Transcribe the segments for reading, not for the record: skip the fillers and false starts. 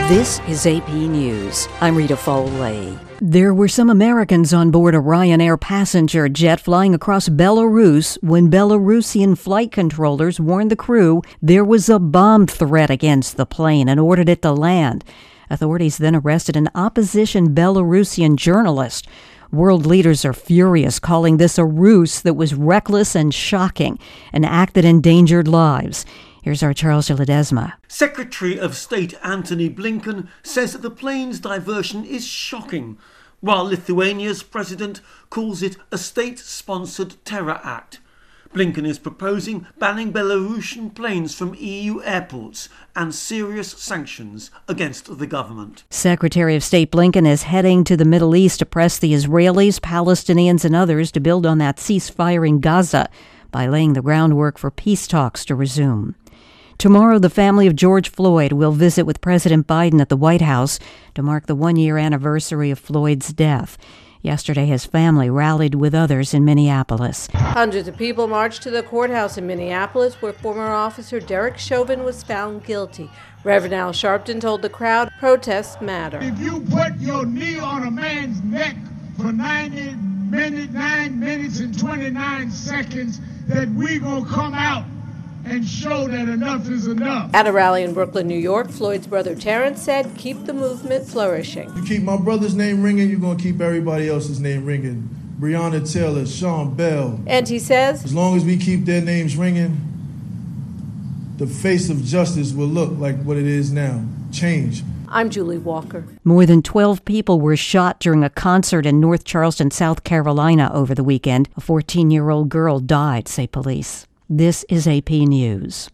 This is AP News. I'm Rita Foley. There were some Americans on board a Ryanair passenger jet flying across Belarus when Belarusian flight controllers warned the crew there was a bomb threat against the plane and ordered it to land. Authorities then arrested an opposition Belarusian journalist. World leaders are furious, calling this a ruse that was reckless and shocking, an act that endangered lives. Here's our Charles de Ledesma. Secretary of State Antony Blinken says that the plane's diversion is shocking, while Lithuania's president calls it a state-sponsored terror act. Blinken is proposing banning Belarusian planes from EU airports and serious sanctions against the government. Secretary of State Blinken is heading to the Middle East to press the Israelis, Palestinians, and others to build on that ceasefire in Gaza by laying the groundwork for peace talks to resume. Tomorrow, the family of George Floyd will visit with President Biden at the White House to mark the one-year anniversary of Floyd's death. Yesterday, his family rallied with others in Minneapolis. Hundreds of people marched to the courthouse in Minneapolis, where former officer Derek Chauvin was found guilty. Reverend Al Sharpton told the crowd, protests matter. If you put your knee on a man's neck for 9 minutes and 29 seconds, that we gonna come out and show that enough is enough. At a rally in Brooklyn, New York, Floyd's brother Terrence said, keep the movement flourishing. You keep my brother's name ringing, you're going to keep everybody else's name ringing. Breonna Taylor, Sean Bell. And he says, as long as we keep their names ringing, the face of justice will look like what it is now. Change. I'm Julie Walker. More than 12 people were shot during a concert in North Charleston, South Carolina over the weekend. A 14-year-old girl died, say police. This is AP News.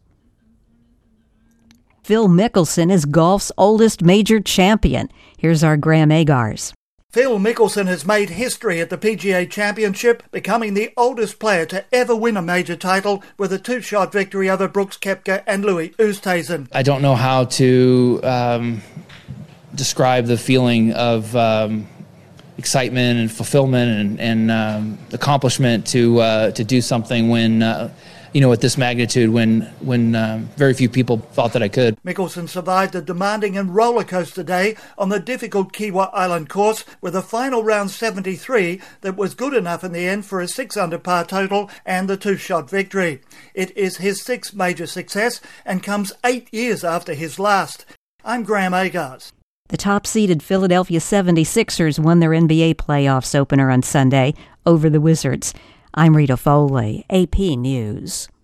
Phil Mickelson is golf's oldest major champion. Here's our Graham Agars. Phil Mickelson has made history at the PGA Championship, becoming the oldest player to ever win a major title with a two-shot victory over Brooks Koepka and Louis Oosthuizen. I don't know how to describe the feeling of excitement and fulfillment and accomplishment to do something when at this magnitude when very few people thought that I could. Mickelson survived a demanding and roller coaster day on the difficult Kiawah Island course with a final round 73 that was good enough in the end for a 6-under par total and the two-shot victory. It is his sixth major success and comes 8 years after his last. I'm Graham Agars. The top-seeded Philadelphia 76ers won their NBA playoffs opener on Sunday over the Wizards. I'm Rita Foley, AP News.